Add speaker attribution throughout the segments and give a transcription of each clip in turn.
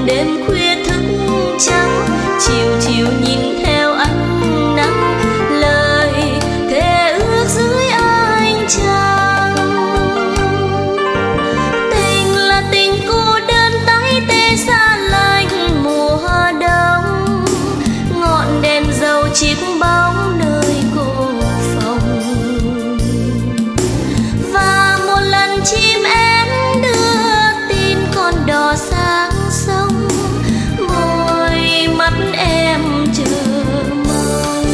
Speaker 1: buồn đêm khuya thức trắng, chiều chiều nhìn theo ánh nắng, lời thề ước dưới ánh trăng. Tình là tình cô đơn tay tê xa lạnh mùa đông, ngọn đèn dầu chiếc bóng nơi cô phòng. Và một lần chim én đưa tin con đò sang sông, môi mắt em chờ mong.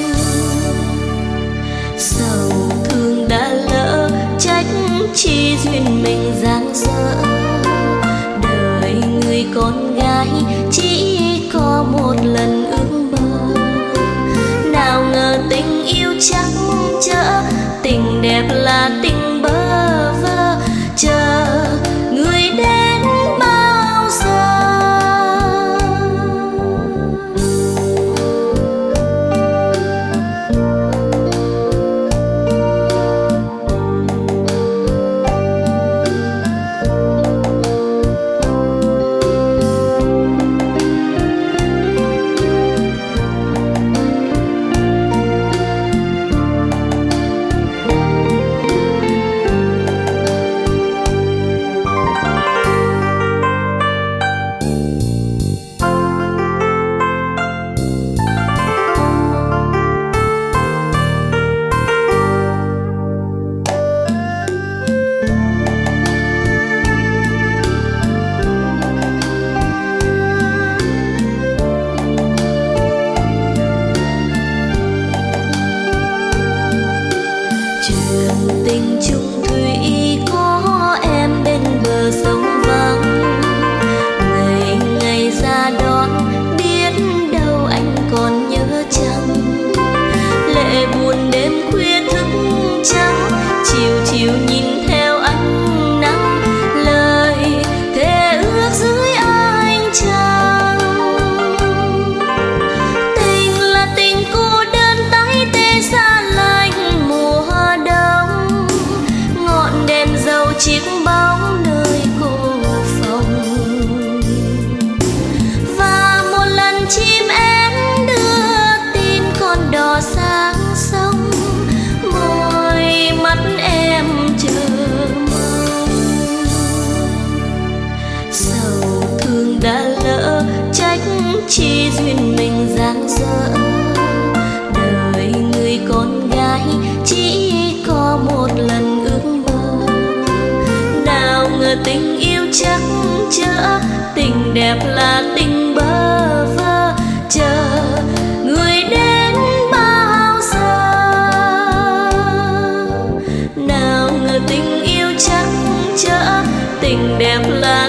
Speaker 1: Sầu thương đã lỡ, trách chi duyên mình dang dở. Đời người con gái chỉ có một lần ước mơ, nào ngờ tình yêu chắc chở, tình đẹp là tình bơ vơ, chờ người đến bao giờ. Chuyện tình chung thủy có em bên bờ sông vắng, ngày ngày ra đón biết đâu anh còn nhớ chăng. Lệ buồn đêm khuya thức trắng, chiều chiều nhìn theo ánh nắng, lời thề ước dưới ánh trăng. Tình là tình cô đơn tay tê xa lạnh mùa đông, ngọn đèn dầu chiếc bóng nơi cô phòng. Và một lần chim én đưa tin con đò sang sông, môi mắt em chờ mong. Sầu thương đã lỡ, trách chi duyên mình dang dở. Đời người con gái chỉ có một lần ước mơ, nào ngờ tình yêu chắc chở, tình đẹp là tình bơ vơ, chờ người đến bao giờ. Nào ngờ tình yêu chắc chở, tình đẹp là